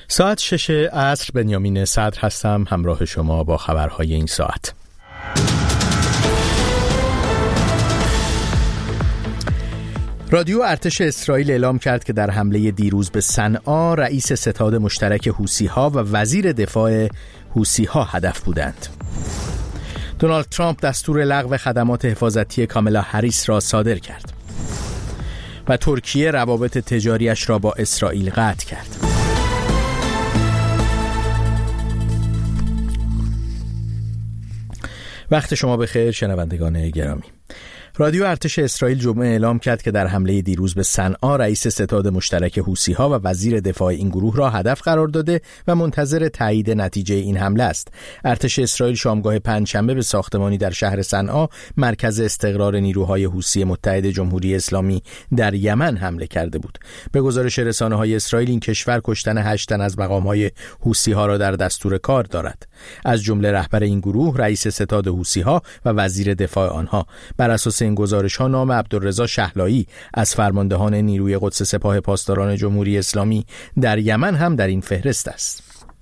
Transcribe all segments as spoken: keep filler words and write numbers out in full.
ساعت شش عصر، بنیامین صدر هستم همراه شما با خبرهای این ساعت. رادیو ارتش اسرائیل اعلام کرد که در حمله دیروز به صنعا رئیس ستاد مشترک حوثی‌ها و وزیر دفاع حوثی‌ها هدف بودند. دونالد ترامپ دستور لغو خدمات حفاظتی کامالا هریس را صادر کرد و ترکیه روابط تجاریش را با اسرائیل قطع کرد. وقت شما بخیر شنوندگان گرامی. رادیو ارتش اسرائیل جمعه اعلام کرد که در حمله دیروز به صنعا رئیس ستاد مشترک حوثی‌ها و وزیر دفاع این گروه را هدف قرار داده و منتظر تایید نتیجه این حمله است. ارتش اسرائیل شامگاه پنجشنبه به ساختمانی در شهر صنعا، مرکز استقرار نیروهای حوثی متحد جمهوری اسلامی در یمن حمله کرده بود. به گزارش رسانه‌های اسرائیل این کشور کشتن هشت تن از مقام‌های حوثی‌ها را در دستور کار دارد، از جمله رهبر این گروه، رئیس ستاد حوثی‌ها و وزیر دفاع آنها. بر اساس این گزارش‌ها نام عبدالرضا شهلایی از فرماندهان نیروی قدس سپاه پاسداران جمهوری اسلامی در یمن هم در این فهرست است.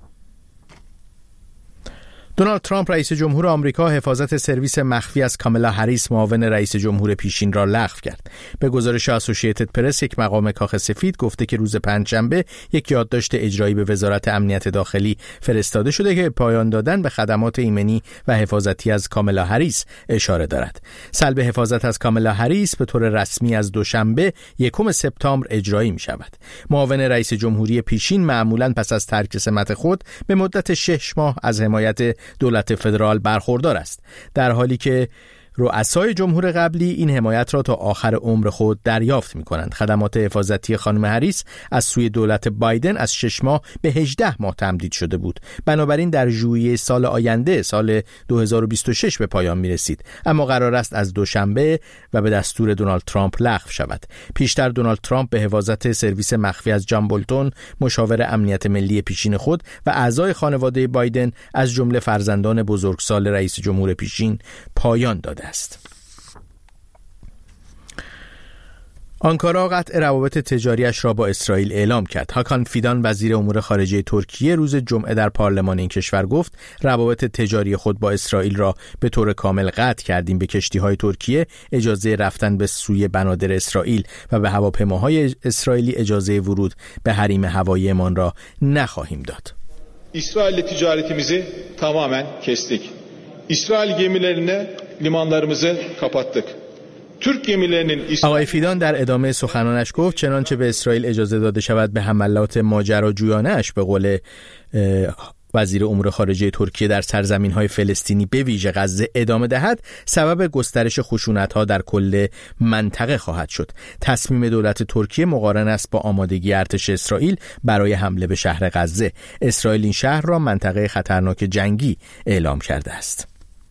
دونالد ترامپ رئیس جمهور آمریکا حفاظت سرویس مخفی از کامالا هریس معاون رئیس جمهور پیشین را لغو کرد. به گزارش اسوسییتد پرس، یک مقام کاخ سفید گفته که روز پنجشنبه یک یادداشت اجرایی به وزارت امنیت داخلی فرستاده شده که پایان دادن به خدمات ایمنی و حفاظتی از کامالا هریس اشاره دارد. سلب حفاظت از کامالا هریس به طور رسمی از دوشنبه یکم سپتامبر اجرایی می شود. معاون رئیس جمهوری پیشین معمولاً پس از ترک سمت خود به مدت شش ماه از حمایت دولت فدرال برخوردار است، در حالی که رؤسای جمهور قبلی این حمایت را تا آخر عمر خود دریافت می کنند. خدمات حفاظتی خانم هریس از سوی دولت بایدن از شش ماه به هجده ماه تمدید شده بود. بنابراین در ژوئیه سال آینده، سال دو هزار و بیست و شش به پایان می رسید، اما قرار است از دوشنبه و به دستور دونالد ترامپ لغو شود. پیشتر دونالد ترامپ به حفاظت سرویس مخفی از جان بولتون، مشاور امنیت ملی پیشین خود و اعضای خانواده بایدن از جمله فرزندان بزرگسال رئیس جمهور پیشین پایان داده است. آنکارا قطع روابط تجاریش را با اسرائیل اعلام کرد. هاکان فیدان وزیر امور خارجه ترکیه روز جمعه در پارلمان این کشور گفت روابط تجاری خود با اسرائیل را به طور کامل قطع کردیم. به کشتی‌های ترکیه اجازه رفتن به suyê بنادر اسرائیل و به هواپیماهای اسرائیلی اجازه ورود به حریم هواییمان را نخواهیم داد. İsrail'le ticaretimizi tamamen kestik. İsrail gemilerine limanlarımızı kapattık. Türk gemilerinin آقای فیدان در ادامه سخنانش گفت چنانچه به اسرائیل اجازه داده شود به حملات ماجراجویانه اش به قول وزیر امور خارجه ترکیه در سرزمین‌های فلسطینی به ویژه غزه ادامه دهد، سبب گسترش خشونت‌ها در کل منطقه خواهد شد. تصمیم دولت ترکیه مقارن است با آمادگی ارتش اسرائیل برای حمله به شهر غزه. اسرائیل این شهر را منطقه خطرناک جنگی اعلام کرده است.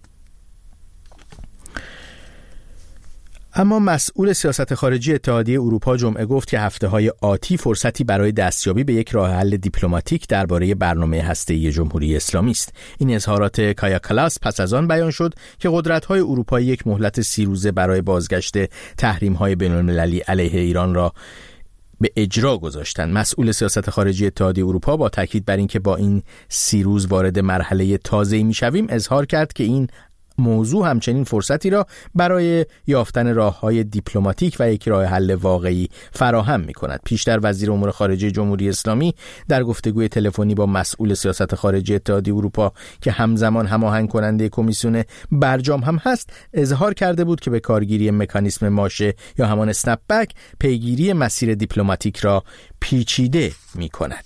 اما مسئول سیاست خارجی اتحادیه اروپا جمعه گفت که هفته‌های آتی فرصتی برای دستیابی به یک راه حل دیپلماتیک درباره برنامه هسته‌ای جمهوری اسلامی است. این اظهارات کایا کلاس پس از آن بیان شد که قدرت‌های اروپایی یک مهلت سی روزه برای بازگشت تحریم‌های بین‌المللی علیه ایران را به اجرا گذاشتند. مسئول سیاست خارجی اتحادیه اروپا با تاکید بر اینکه با این سی روز وارد مرحله تازه‌ای می‌شویم اظهار کرد که این موضوع همچنین فرصتی را برای یافتن راه‌های دیپلماتیک و یک راه حل واقعی فراهم می‌کند. پیشتر وزیر امور خارجه جمهوری اسلامی در گفتگوی تلفنی با مسئول سیاست خارجی اتحادیه اروپا که همزمان هماهنگ کننده کمیسیون برجام هم هست، اظهار کرده بود که به کارگیری مکانیسم ماشه یا همان اسنپ بک پیگیری مسیر دیپلماتیک را پیچیده می‌کند.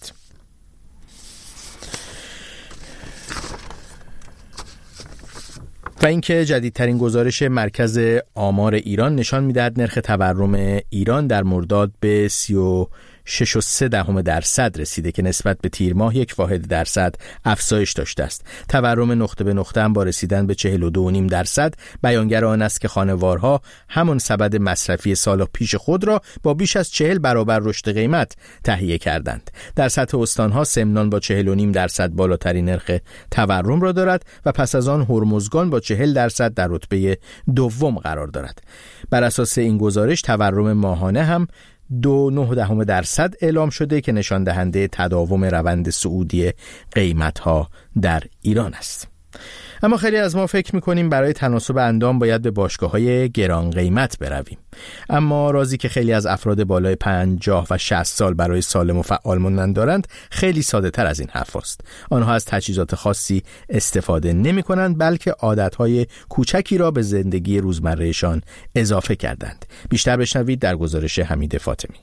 و اینکه جدیدترین گزارش مرکز آمار ایران نشان می‌دهد نرخ تورم ایران در مرداد به سی و شش و سه دهم درصد رسیده که نسبت به تیر ماه یک واحد درصد افزایش داشته است. تورم نقطه به نقطه هم با رسیدن به چهل و دو و نیم درصد بیانگر آن است که خانوارها همان سبد مصرفی سال پیش خود را با بیش از چهل برابر رشد قیمت تهیه کردند. در سطح استانها سمنان با چهل و نیم درصد بالاترین نرخ تورم را دارد و پس از آن هرمزگان با چهل درصد در رتبه دوم قرار دارد. بر اساس این گزارش تورم ماهانه هم دو و نه دهم درصد اعلام شده که نشان دهنده تداوم روند صعودی قیمت‌ها در ایران است. اما خیلی از ما فکر می‌کنیم برای تناسب اندام باید به باشگاه‌های گران قیمت برویم. اما رازی که خیلی از افراد بالای پنجاه و شصت سال برای سالم و فعال موندن دارند خیلی ساده‌تر از این حرف است. آنها از تجهیزات خاصی استفاده نمی‌کنند، بلکه عادت‌های کوچکی را به زندگی روزمرهشان اضافه کردند. بیشتر بشنوید در گزارش حمید فاطمی.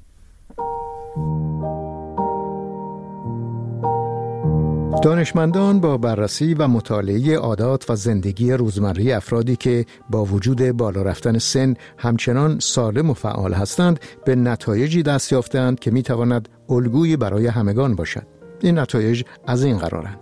دانشمندان با بررسی و مطالعه عادات و زندگی روزمره افرادی که با وجود بالا رفتن سن همچنان سالم و فعال هستند به نتایجی دست یافتند که میتواند الگویی برای همگان باشد. این نتایج از این قرارند: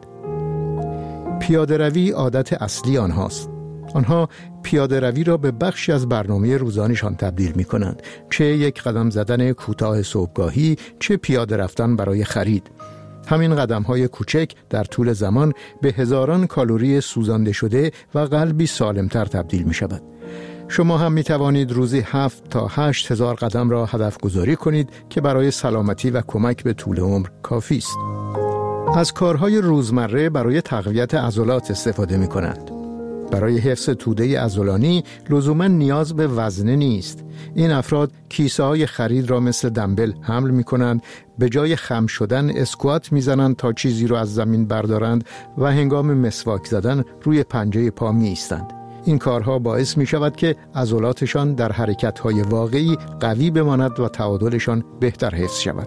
پیاده روی عادت اصلی آنهاست. آنها پیاده روی را به بخشی از برنامه روزانشان تبدیل می کنند، چه یک قدم زدن کوتاه صبحگاهی، چه پیاده رفتن برای خرید. همین قدم‌های کوچک در طول زمان به هزاران کالری سوزانده شده و قلبی سالمتر تبدیل می شود. شما هم می توانید روزی هفت تا هشت هزار قدم را هدف گذاری کنید که برای سلامتی و کمک به طول عمر کافی است. از کارهای روزمره برای تقویت عضلات استفاده می کنند. برای حفظ توده عضلانی لزوما نیاز به وزنه نیست. این افراد کیسه های خرید را مثل دمبل حمل می کنند، به جای خم شدن اسکوات می زنند تا چیزی را از زمین بردارند و هنگام مسواک زدن روی پنجه پا می ایستند. این کارها باعث می شود که عضلاتشان در حرکت های واقعی قوی بماند و تعادلشان بهتر حفظ شود.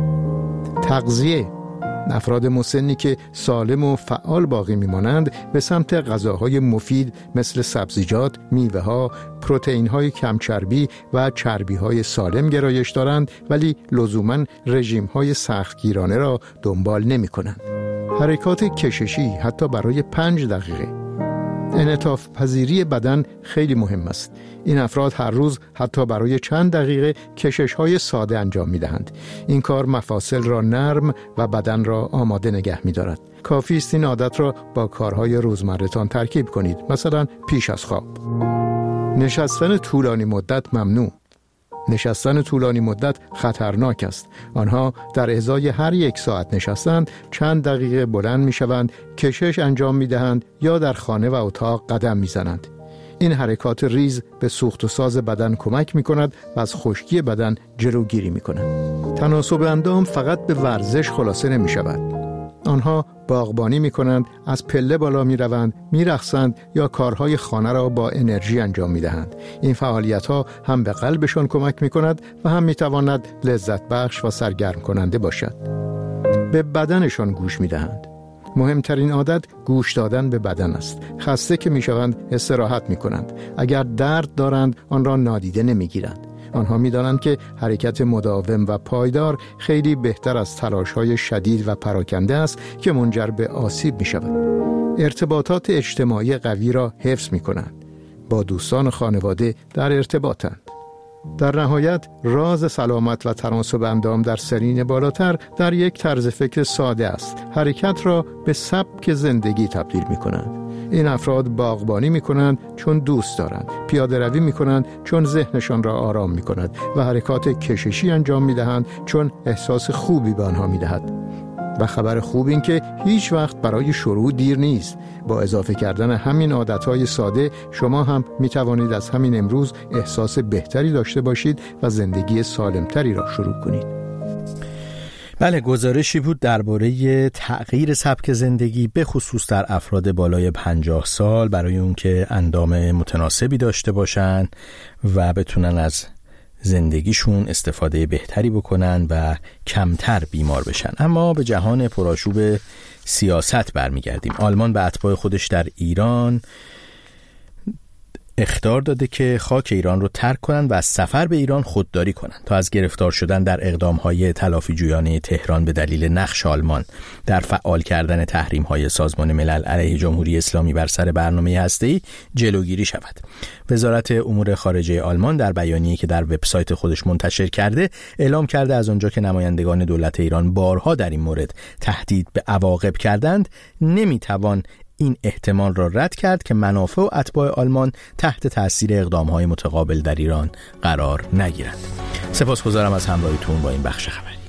تغذیه: افراد مسنی که سالم و فعال باقی میمانند به سمت غذاهای مفید مثل سبزیجات، میوه‌ها، پروتئین‌های کم چربی و چربی‌های سالم گرایش دارند، ولی لزوماً رژیم‌های سختگیرانه را دنبال نمی‌کنند. حرکات کششی حتی برای پنج دقیقه. انعطاف پذیری بدن خیلی مهم است. این افراد هر روز حتی برای چند دقیقه کشش‌های ساده انجام می‌دهند. این کار مفاصل را نرم و بدن را آماده نگه می‌دارد. کافی است این عادت را با کارهای روزمره‌تان ترکیب کنید، مثلا پیش از خواب. نشستن طولانی مدت ممنوع. نشستن طولانی مدت خطرناک است. آنها در ازای هر یک ساعت نشستند چند دقیقه بلند می شوند، کشش انجام می دهند یا در خانه و اتاق قدم می زنند. این حرکات ریز به سوخت و ساز بدن کمک می کند و از خشکی بدن جلوگیری می کند. تناسب اندام فقط به ورزش خلاصه نمی شود. آنها باغبانی می کنند، از پله بالا می روند، می رقصند یا کارهای خانه را با انرژی انجام می دهند. این فعالیت ها هم به قلبشان کمک می کند و هم می تواند لذت بخش و سرگرم کننده باشد. به بدنشان گوش می دهند. مهمترین عادت گوش دادن به بدن است. خسته که می شوند استراحت می کنند. اگر درد دارند آن را نادیده نمی گیرند. آنها می دانند که حرکت مداوم و پایدار خیلی بهتر از تلاش‌های شدید و پراکنده است که منجر به آسیب می شود. ارتباطات اجتماعی قوی را حفظ می کنند. با دوستان و خانواده در ارتباطند. در نهایت راز سلامت و تناسب اندام در سنین بالاتر در یک طرز فکر ساده است. حرکت را به سبک زندگی تبدیل می کنند. این افراد باغبانی می کنند چون دوست دارند، پیاده روی می کنند چون ذهنشان را آرام می کند و حرکات کششی انجام می دهند چون احساس خوبی به آنها می دهد. و خبر خوب این که هیچ وقت برای شروع دیر نیست. با اضافه کردن همین عادتهای ساده شما هم می توانید از همین امروز احساس بهتری داشته باشید و زندگی سالمتری را شروع کنید. بله، گزارشی بود درباره تغییر سبک زندگی به خصوص در افراد بالای پنجاه سال برای اون که اندام متناسبی داشته باشن و بتونن از زندگیشون استفاده بهتری بکنن و کمتر بیمار بشن. اما به جهان پرآشوب سیاست برمیگردیم. آلمان به اتباع خودش در ایران اخطار داده که خاک ایران رو ترک کنند و از سفر به ایران خودداری کنند تا از گرفتار شدن در اقدام‌های تلافی جویانه تهران به دلیل نقش آلمان در فعال کردن تحریم‌های سازمان ملل علیه جمهوری اسلامی بر سر برنامه هسته‌ای جلوگیری شود. وزارت امور خارجه آلمان در بیانیه‌ای که در وبسایت خودش منتشر کرده اعلام کرده از آنجا که نمایندگان دولت ایران بارها در این مورد تهدید به عواقب کردند، نمی‌توان این احتمال را رد کرد که منافع و اتباع آلمان تحت تأثیر اقدام‌های متقابل در ایران قرار نگیرند. سپاسگزارم از همراهیتون با این بخش خبری.